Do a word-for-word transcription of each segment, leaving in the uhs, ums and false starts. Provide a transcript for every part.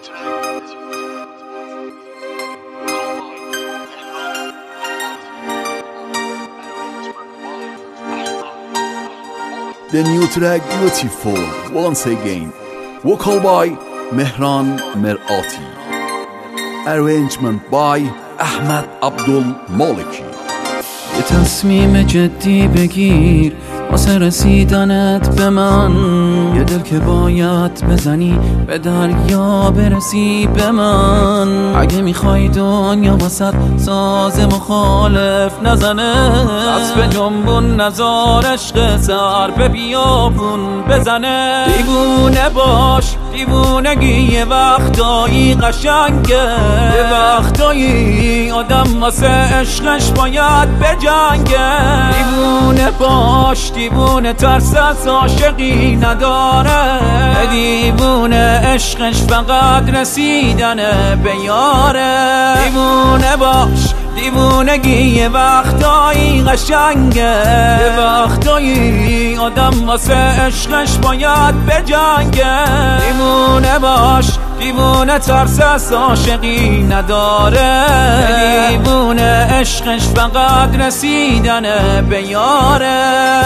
The new track Beautiful once again, vocal by Mehran Merati, arrangement by Ahmed Abdul Maliki. یه تصمیم جدی بگیر واسه رسیدنت به من، یه دل که باید بزنی به دریا برسی به من. اگه میخوای دنیا واسط ساز مخالف نزنه، از به جنبون نزار عشق سر به بیابون بزنه. دیوونه باش، دیوونگی یه وقتایی قشنگه، یه وقتایی آدم واسه عشقش باید بجنگه. دیوونه باش، دیوونه ترس از عاشقی نداره، دیوونه عشقش فقط رسیدنه به یاره. دیوونه باش، دیوونگی یه وقتایی قشنگه، یه وقتایی آدم واسه عشقش باید بجنگه. دیوونه باش، دیوونه ترس از عاشقی نداره، دیوونه عشقش فقط رسیدنه به یاره.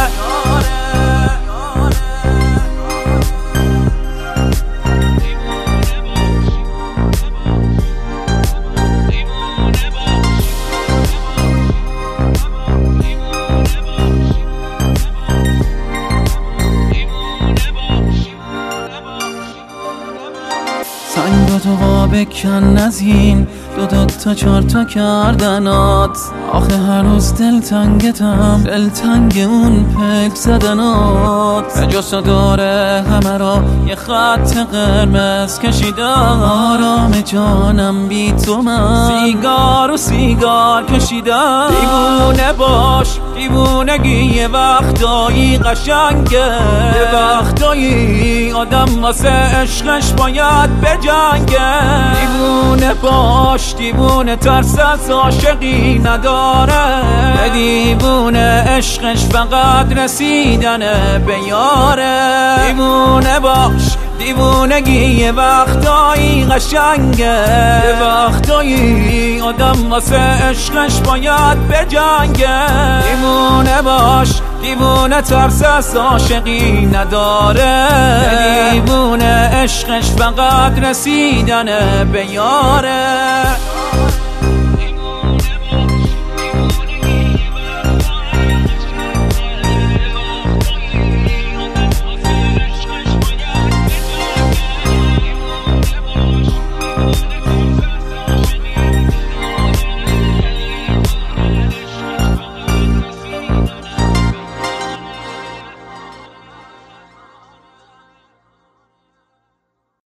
سنگ تو وا بکن از این دو دو تا چار تا کردنات، آخه هر روز دل تنگتم، دل تنگ اون پک زدنات. به جست داره همه را یه خط قرمز کشیدم، آرام جانم بی تو من سیگار و سیگار کشیدم. دیوونه باش، دیوونگی یه وقتایی قشنگه، یه وقتایی آدم واسه عشقش باید بجنگه. دیوونه باش، دیوونه ترس از عاشقی نداره، دیوونه عشقش فقط رسیدنه به یاره. دیوونه باش، دیوونگی یه وقتایی قشنگه، یه وقتایی آدم واسه عشقش باید بجنگه. دیوونه باش، دیوونه ترس از عاشقی نداره، دیوونه عشقش فقط رسیدنه به یاره.